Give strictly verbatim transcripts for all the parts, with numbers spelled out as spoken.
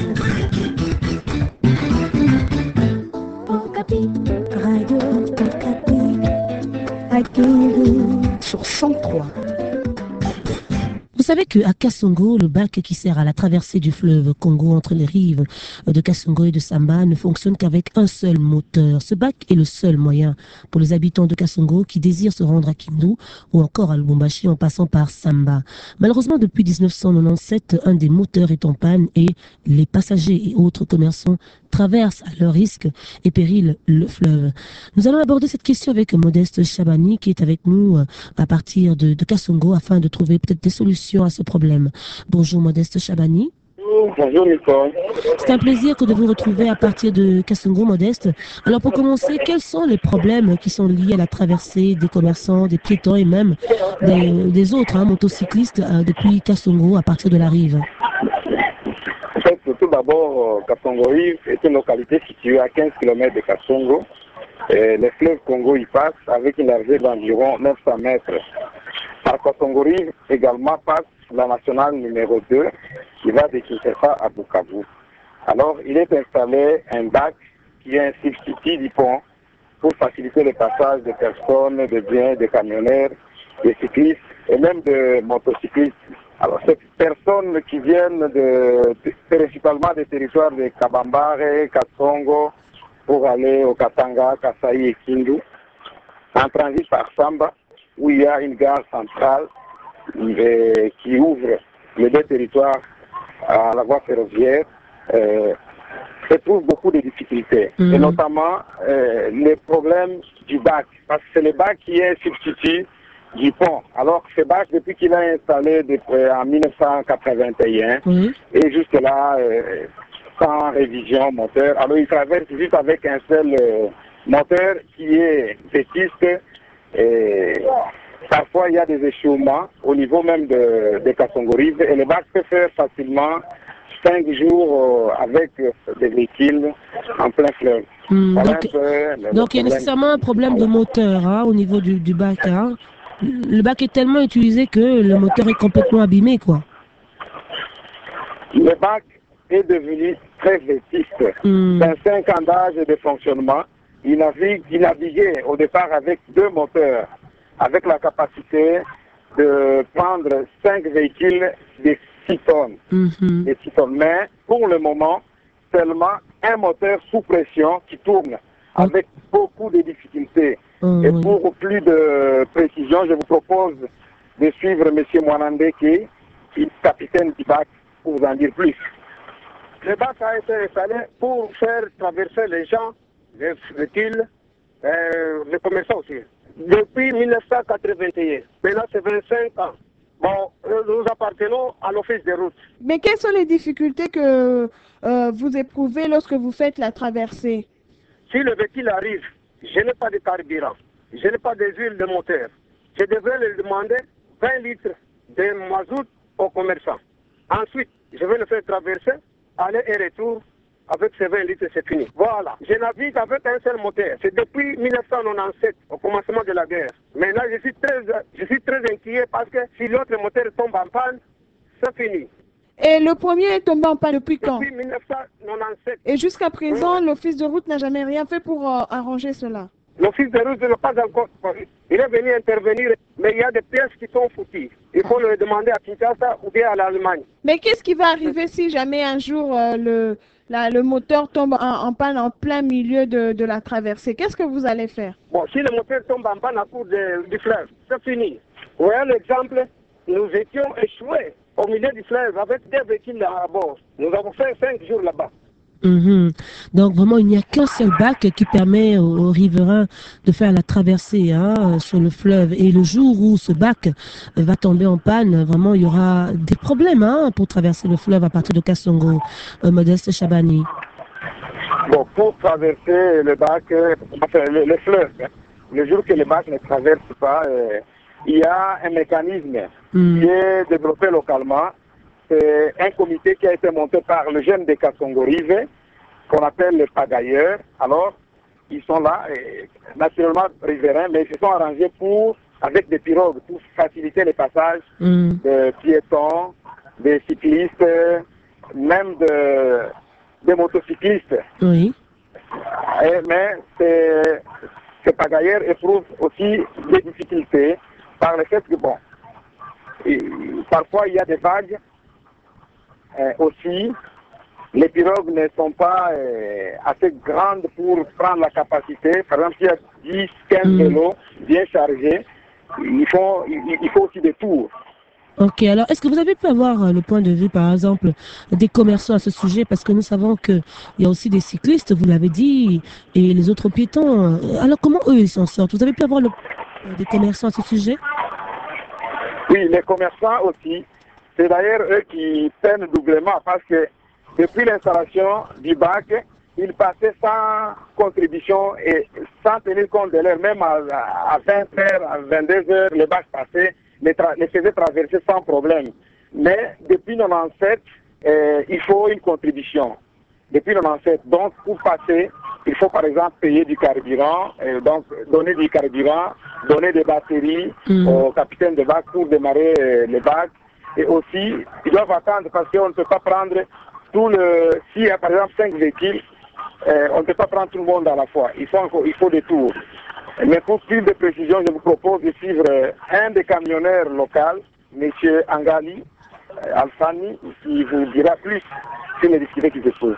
Radio Okapi, Akiri, sur cent trois. Vous savez qu'à Kasongo, le bac qui sert à la traversée du fleuve Congo entre les rives de Kasongo et de Samba ne fonctionne qu'avec un seul moteur. Ce bac est le seul moyen pour les habitants de Kasongo qui désirent se rendre à Kindu ou encore à Lubumbashi en passant par Samba. Malheureusement, depuis mille neuf cent quatre-vingt-dix-sept, un des moteurs est en panne et les passagers et autres commerçants traversent à leur risque et péril le fleuve. Nous allons aborder cette question avec Modeste Chabani qui est avec nous à partir de, de Kasongo afin de trouver peut-être des solutions à ce problème. Bonjour Modeste Chabani. Bonjour Nicole. C'est un plaisir que de vous retrouver à partir de Kasongo, Modeste. Alors pour commencer, quels sont les problèmes qui sont liés à la traversée des commerçants, des piétons et même des, des autres hein, motocyclistes euh, depuis Kasongo à partir de la rive? En fait, tout d'abord, Kasongo-Rive est une localité située à quinze kilomètres de Kasongo. Et le fleuve Congo y passe avec une largeur d'environ neuf cents mètres. Par Kasongo-Rive également passe la nationale numéro deux qui va de Kinshasa à Bukavu. Alors, il est installé un bac qui est un substitut du pont pour faciliter le passage des personnes, des biens, des camionneurs, des cyclistes et même des motocyclistes. Alors, ces personnes qui viennent de, principalement des territoires de Kabambare, Kasongo, pour aller au Katanga, Kasai et Kindu, en transit par Samba, où il y a une gare centrale et, qui ouvre les deux territoires à la voie ferroviaire, euh, se trouve beaucoup de difficultés, mmh. et notamment euh, les problèmes du bac, parce que c'est le bac qui est substitut du pont. Alors ce bac, depuis qu'il a installé depuis, en mille neuf cent quatre-vingt-un, mmh. et jusque-là, euh, sans révision moteur, alors il traverse juste avec un seul euh, moteur qui est vétuste, et parfois il y a des échouements au niveau même de, de Kasongo-Rive, et le bac peut faire facilement cinq jours euh, avec euh, des véhicules en plein fleuve. Mmh, donc, peu, le, donc le il y a nécessairement un problème de moteur hein, au niveau du, du bac. Hein. Le bac est tellement utilisé que le moteur est complètement abîmé, quoi. Le bac est devenu très vétuste. Mmh. C'est cinq ans d'âge de fonctionnement. Il navigue, il naviguait au départ avec deux moteurs, avec la capacité de prendre cinq véhicules de six tonnes. Mm-hmm. De six tonnes. Mais pour le moment, seulement un moteur sous pression qui tourne oh. avec beaucoup de difficultés. Oh, Et pour oui. plus de précision, je vous propose de suivre M. Mwanande qui est capitaine du bac pour vous en dire plus. Le bac a été installé pour faire traverser les gens, les véhicules, euh, les commerçants aussi. Depuis mille neuf cent quatre-vingt-un. Maintenant, c'est vingt-cinq ans. Bon, nous appartenons à l'office des routes. Mais quelles sont les difficultés que euh, vous éprouvez lorsque vous faites la traversée? Si le véhicule arrive, je n'ai pas de carburant, je n'ai pas d'huile de moteur. Je devrais lui demander vingt litres de mazout aux commerçants. Ensuite, je vais le faire traverser, aller et retour. Avec ces vingt litres, c'est fini. Voilà. Je navigue avec un seul moteur. C'est depuis mille neuf cent quatre-vingt-dix-sept, au commencement de la guerre. Maintenant, je suis très, je suis très inquiet parce que si l'autre moteur tombe en panne, c'est fini. Et le premier est tombé en panne depuis quand? Depuis mille neuf cent quatre-vingt-dix-sept. Et jusqu'à présent, oui. l'office de route n'a jamais rien fait pour euh, arranger cela? L'office de route ne pas encore. Il est venu intervenir, mais il y a des pièces qui sont foutues. Il faut le demander à Kinshasa ou bien à l'Allemagne. Mais qu'est-ce qui va arriver si jamais un jour euh, le... Là, le moteur tombe en, en panne en plein milieu de, de la traversée? Qu'est-ce que vous allez faire? Bon, si le moteur tombe en panne à court de, du fleuve, c'est fini. Vous voyez l'exemple, nous étions échoués au milieu du fleuve avec des véhicules à bord. Nous avons fait cinq jours là-bas. Mmh. Donc vraiment, il n'y a qu'un seul bac qui permet aux, aux riverains de faire la traversée hein, sur le fleuve. Et le jour où ce bac va tomber en panne, vraiment, il y aura des problèmes hein, pour traverser le fleuve à partir de Kasongo. Euh, Modeste Chabani. Bon, pour traverser le bac, euh, enfin le, le fleuve, hein, le jour que le bac ne traverse pas, euh, il y a un mécanisme mmh. qui est développé localement. C'est un comité qui a été monté par le jeune de Kasongo-Rive, qu'on appelle les pagailleurs. Alors, ils sont là, et, naturellement riverains, mais ils se sont arrangés pour, avec des pirogues, pour faciliter les passages mmh. des piétons, des cyclistes, même de, des motocyclistes. Oui. Et, mais ces, ces pagailleurs éprouvent aussi des difficultés par le fait que, bon, et, parfois il y a des vagues euh, aussi. Les pirogues ne sont pas euh, assez grandes pour prendre la capacité. Par exemple, s'il y a dix, quinze vélos bien chargés, il faut, il, il faut aussi des tours. Ok, alors est-ce que vous avez pu avoir euh, le point de vue, par exemple, des commerçants à ce sujet? Parce que nous savons qu'il y a aussi des cyclistes, vous l'avez dit, et les autres piétons. Alors comment eux, ils s'en sortent? Vous avez pu avoir le, euh, des commerçants à ce sujet? Oui, les commerçants aussi. C'est d'ailleurs eux qui peinent doublement parce que depuis l'installation du bac, ils passaient sans contribution et sans tenir compte de l'heure. Même à, à vingt heures, à vingt-deux heures, le bac passait, les, tra les faisait traverser sans problème. Mais depuis mille neuf cent quatre-vingt-dix-sept, euh, il faut une contribution. Depuis mille neuf cent quatre-vingt-dix-sept, donc pour passer, il faut par exemple payer du carburant, euh, donc donner du carburant, donner des batteries mmh. au capitaine de bac pour démarrer euh, le bac. Et aussi, ils doivent attendre parce qu'on ne peut pas prendre tout le... S'il y a par exemple cinq véhicules, euh, on ne peut pas prendre tout le monde à la fois. Il faut, encore, il faut des tours. Mais pour plus de précision, je vous propose de suivre euh, un des camionneurs locaux, M. Angali euh, Alfani, qui vous dira plus sur les difficultés qui se posent.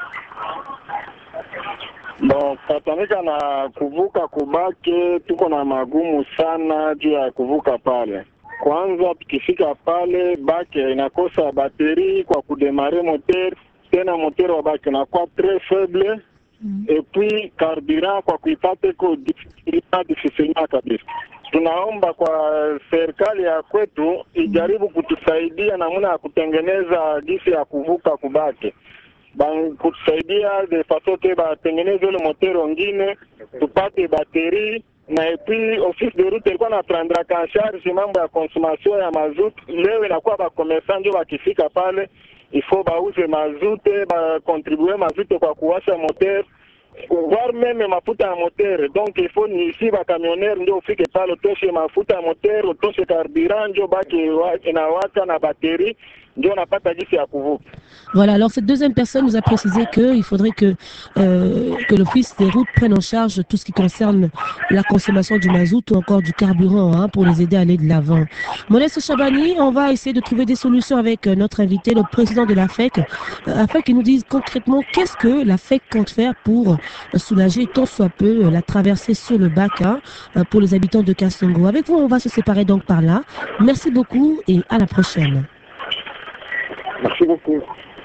Bon, Tatanika na kuvuka kubake, tuko na magumu sana juu ya kuvuka pale. Kwanza tukifika pale bake inakosa bateri kwa kudemare moteur, tena moteur wa bake inakuwa très faible mm. Et puis carburant kwa kuipate ko difficilement kabisa. Tunaomba kwa serikali ya kwetu ijaribu kutusaidia namna ya kutengeneza gisi ya kuvuka kubake. Ban kutusaidia de façon que batengeneze ile moteur wengine tupate bateri. Na epi office de route ilikuwa na prendra en charge mambo ya consommation ya mazut. Leo inakuwa ba commerçant ndio wakifika pale il faut bauze mazute ba contribuer mazute kwa kuwasha moteur voire même mafuta ya moteur. Donc il faut ni ici ba camionneur ndio ufike pale toshe mafuta ya moteur, toshe carburant ndio baki inawaka na batterie ndio napata gisi ya kuvuka. Voilà, alors cette deuxième personne nous a précisé qu'il faudrait que, euh, que l'office des routes prenne en charge tout ce qui concerne la consommation du mazout ou encore du carburant hein, pour les aider à aller de l'avant. Modeste Chabani, on va essayer de trouver des solutions avec notre invité, le président de la F E C, euh, afin qu'il nous dise concrètement qu'est-ce que la F E C compte faire pour soulager tant soit peu la traversée sur le bac hein, pour les habitants de Kasongo. Avec vous, on va se séparer donc par là. Merci beaucoup et à la prochaine. Merci beaucoup.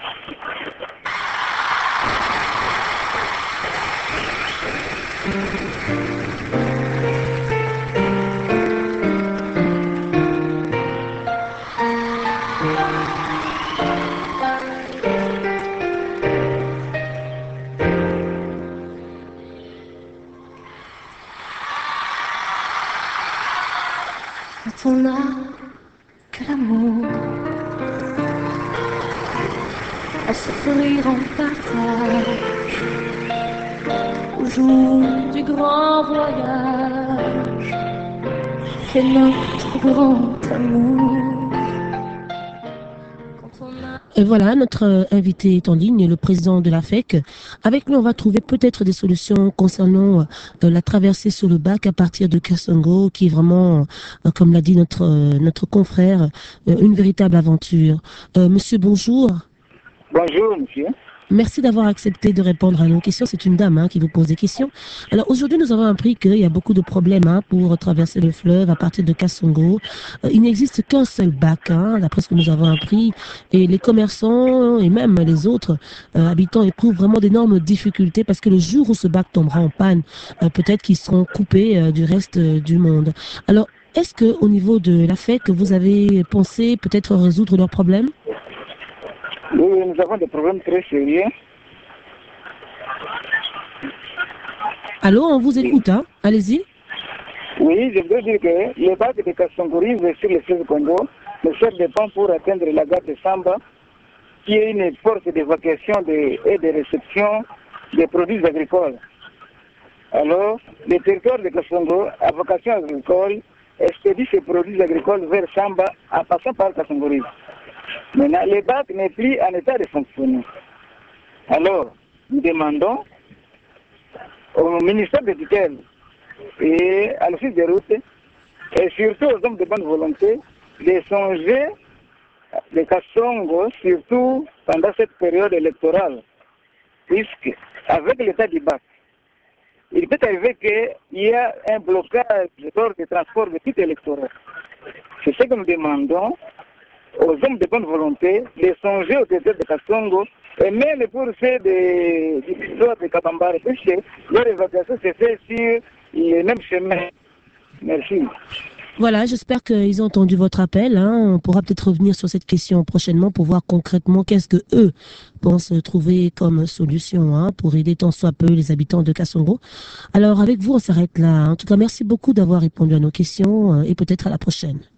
Quand on n'a que l'amour à s'offrir en partage au jour du grand voyage qu'est notre grand amour. Et voilà, notre invité est en ligne, le président de la F E C. Avec lui, on va trouver peut-être des solutions concernant euh, la traversée sur le bac à partir de Kasongo, qui est vraiment, euh, comme l'a dit notre euh, notre confrère, euh, une véritable aventure. Euh, monsieur, bonjour. Bonjour, monsieur. Merci d'avoir accepté de répondre à nos questions. C'est une dame hein, qui vous pose des questions. Alors aujourd'hui, nous avons appris qu'il y a beaucoup de problèmes hein, pour traverser le fleuve à partir de Kasongo. Euh, il n'existe qu'un seul bac, hein, d'après ce que nous avons appris. Et les commerçants et même les autres euh, habitants éprouvent vraiment d'énormes difficultés parce que le jour où ce bac tombera en panne, euh, peut-être qu'ils seront coupés euh, du reste euh, du monde. Alors, est-ce qu'au niveau de la F E C, vous avez pensé peut-être résoudre leurs problèmes ? Oui, nous avons des problèmes très sérieux. Allô, on vous écoute, hein? Allez-y. Oui, je veux dire que le bac de Kasongo sur le fleuve Congo ne sert de pont pour atteindre la gare de Samba, qui est une force d'évacuation de, et de réception des produits agricoles. Alors, le territoire de Kasongo, à vocation agricole, expédie ces produits agricoles vers Samba en passant par Kasongo. Maintenant, le bac n'est plus en état de fonctionner. Alors, nous demandons au ministère de tutelle et à l'office des routes, et surtout aux hommes de bonne volonté, de songer de Kassongo, surtout pendant cette période électorale, puisque avec l'état du bac, il peut arriver qu'il y a un blocage lors des transports de titres électoraux. C'est ce que nous demandons aux hommes de bonne volonté de songer au territoire de Kassongo et même pour ceux de, du territoire de Kabambare, puisque leur évacuation se fait sur les mêmes chemins. Merci. Voilà, j'espère qu'ils ont entendu votre appel. Hein. On pourra peut-être revenir sur cette question prochainement pour voir concrètement qu'est-ce que eux pensent trouver comme solution hein, pour aider tant soit peu les habitants de Kassongo. Alors avec vous, on s'arrête là. En tout cas, merci beaucoup d'avoir répondu à nos questions et peut-être à la prochaine.